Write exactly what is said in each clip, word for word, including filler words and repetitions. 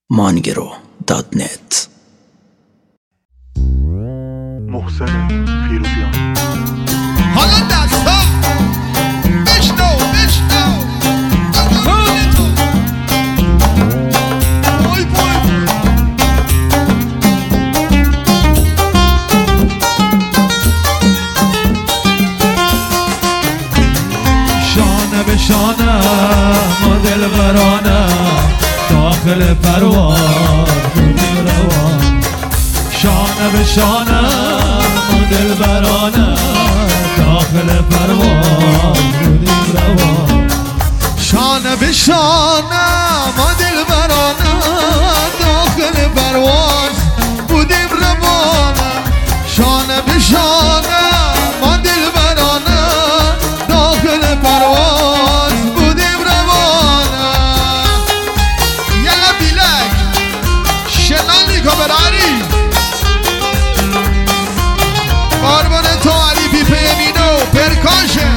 مانگرو دات نت. محسن فیروزیان. حالا دستا بشنو بشنو بای بای شانه به شانه ما دلبرانه داخل پرواز بودیم روان. شانه به شانه ما دلبرانه داخل پرواز بودیم روان. شانه به شانه ما دلبرانه داخل پرواز بودیم روانه. شانه به شانه ما دلبرانه داخل پرواز بودیم روانه. یلا بیلک شنالی کبرانی قربان تو علی بی پیمینو پرکاشه.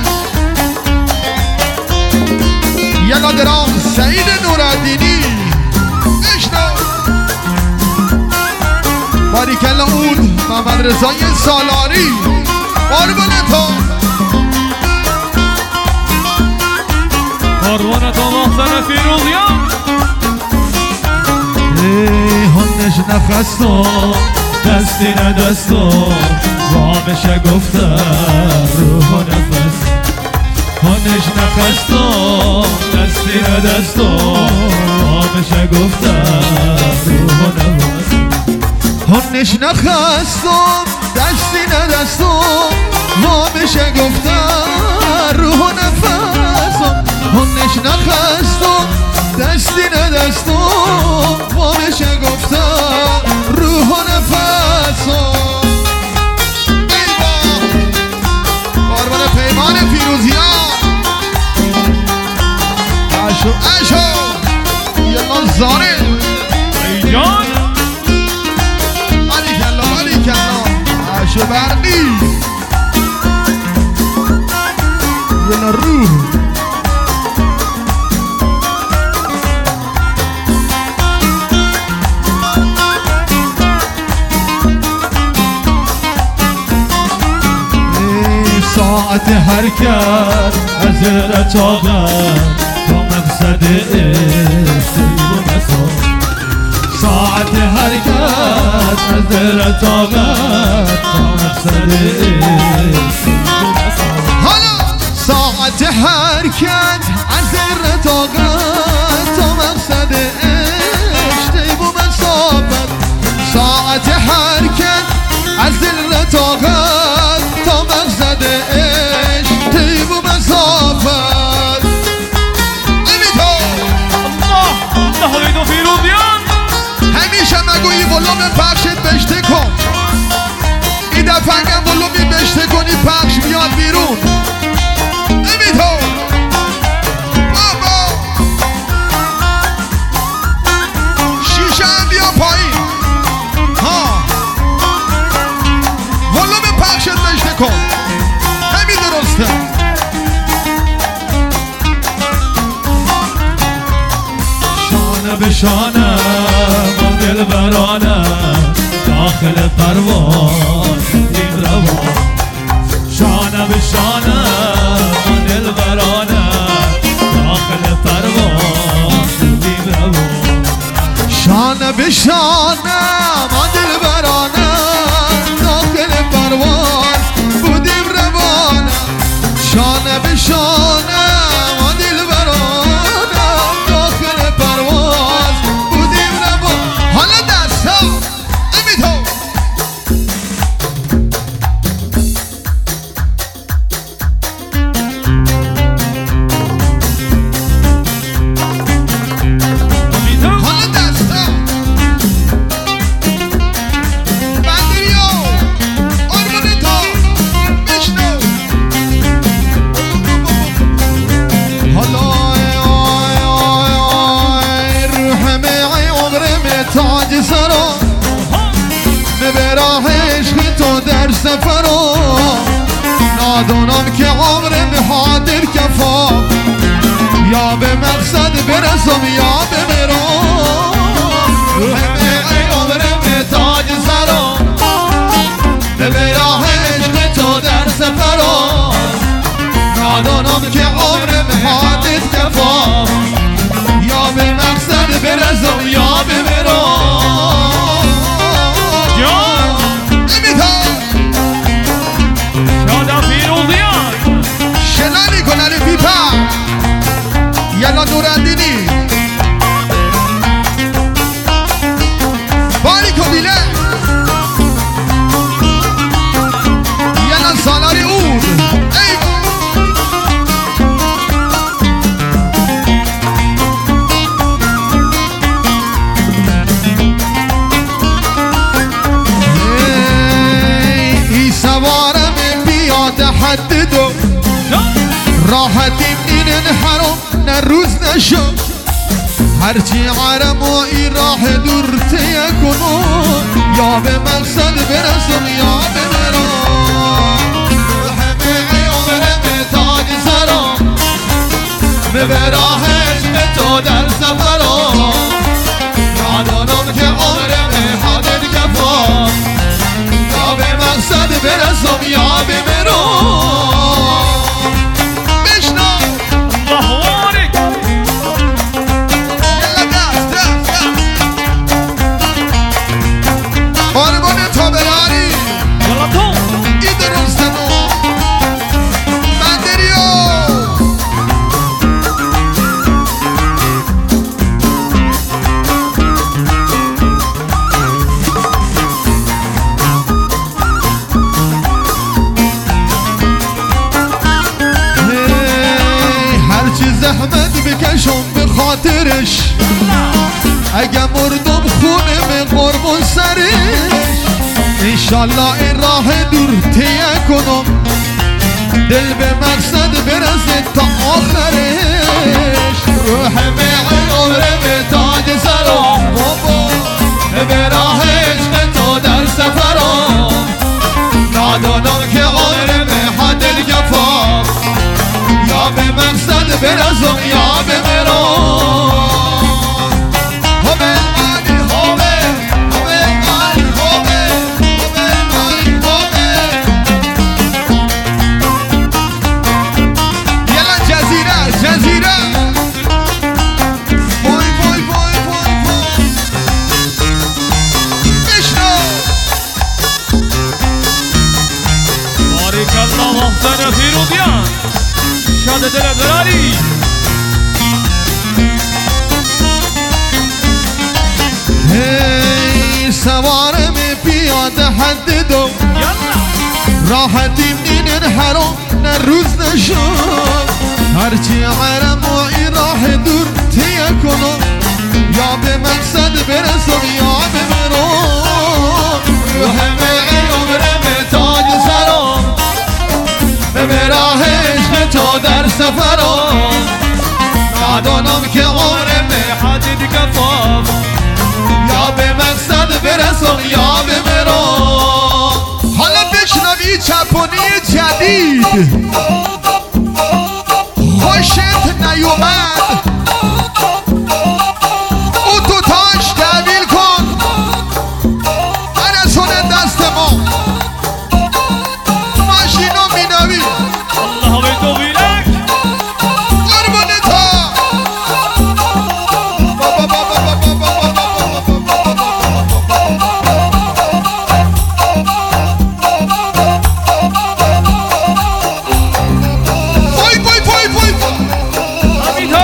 یلا درام سعید نورالدینی اشنو باریکلا اود محمد رضای سالاری قربان تو قربان تو محسن فیروزیان. ای هنش نخستم دستی ندستم وامشه گفته روح و نفس. هنش نخستم دستی ندستم وامشه گفته روح و نفس. هنش نخستم دستی ندستم وامشه گفته روح و نفسم. هنش نخستم دستی ندستم وامشه گفته روح و نفسم. قربان پیمان فیروزیان اشو اشو یلا زاره ای جان علی کلا علی کلا اشو برقی یلا روح. ساعت حرکت از رتاقت تا مقصد عشق و مسافت. ساعت حرکت از رتاقت تا مقصد عشق و مسافت. حالا ساعت حرکت از رتاقت تا مقصد عشق و مسافت. ساعت حرکت از رتاقت تا مقصد عشق طیب و مسافت. الله الله عید و فیروزیان. همیشه مگویی ولوم پخشت بشته کن. این دفعه هم ولومی بشته کنی پخش بیاد بیرون. نمیتون بابا شیشه هم بیا پایین. ها ولوم پخشت بشته کن. همین درسته. شانه به شانه ما دلبرانه داخل پرواز بودیم روان. شانه به شانه ما دلبرانه داخل پرواز بودیم روان. شانه به شانه ما دلبرانه داخل پرواز بودیم روانه. شانه به شانه ما دلبرانه داخل پرواز بودیم روانه. حالا دستا نمیتون حالا دستا بندریو قربون تو بشنو. حالا آی آی آی روح می عمرم تاج سرا به راه عشق تو در سفرا. نادونم که عمرم حاضر کفا یا به مقصد برسم یا به مرام. حددو راحتیم این حرام نه روز نشو هرچی عرم و ای راه دور تیه کنو یا به مقصد برسم یا به مرام همه عمرم تاج سرام به راه عشق تو در سفرام یادانم که عمرم حاضر کفام یا به مقصد برسم یا به مرام بشنو بهوارک قربان تو براری یلا تو ای درستمو بندریو زحمت بکشم به خاطرش اگه مردم خونه به قربون سرش انشالله این راه دور تیه کنم دل به مقصد برسه تا آخرش روح به عمر به تاج سرام بابا به راه عشق تو در سفرام نادانم که عمر به حد جفام یا به مقصد برسم یا به مرام همه مانی همه همه مانی همه همه مانی همه یلا جزیره جزیره بوی بوی بوی بوی بوی بشنو بارک الله محسن فیروزیان شاد دل براری هی سوارم پیاده حد دو راحتیم این حرام نه روز نشد هرچی عرم و این راه دور تیه کنم یا به مقصد برسم یا به مرام رو همه عمرم تاج سرام به راه عشق تو در سفرام نادانم که عمرم حدید کفام یا به مقصد برسم یا به مرام حالا بشنوی چپونی جدید خوشت نیومد او تو تاش تحویل کن برسونه دست ما ماشینو مینوی الله به توفیقک قربون تا بابا بابا بابا بای بای بای بای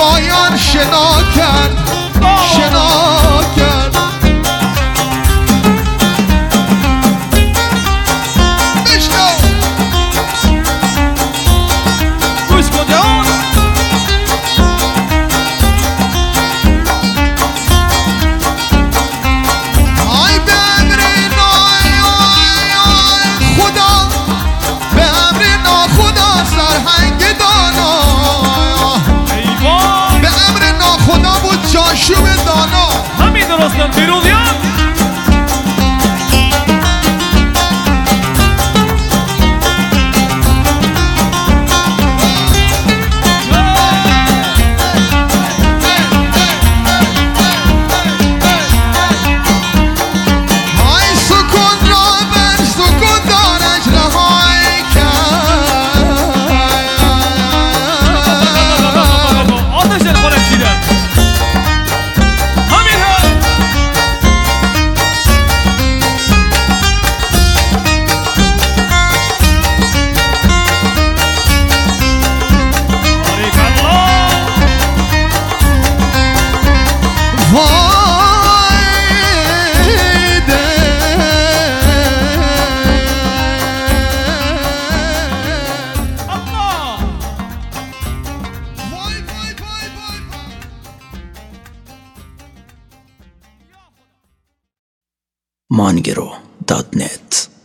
خدایان شنا کرد شنا کرد بشنو گوش کن جان آی به امر نای آی آی خدا به امر ناخدا سرهنگ دانا ایوان به امر ناخدا بود جاشوب دانا همین درستن فیروزیان آی سکون را بر سکون دارش رهای کرد آتش الخالق چیدن همین هم بارک الله وای ده الله وای وای وای وای مانگرو دات نت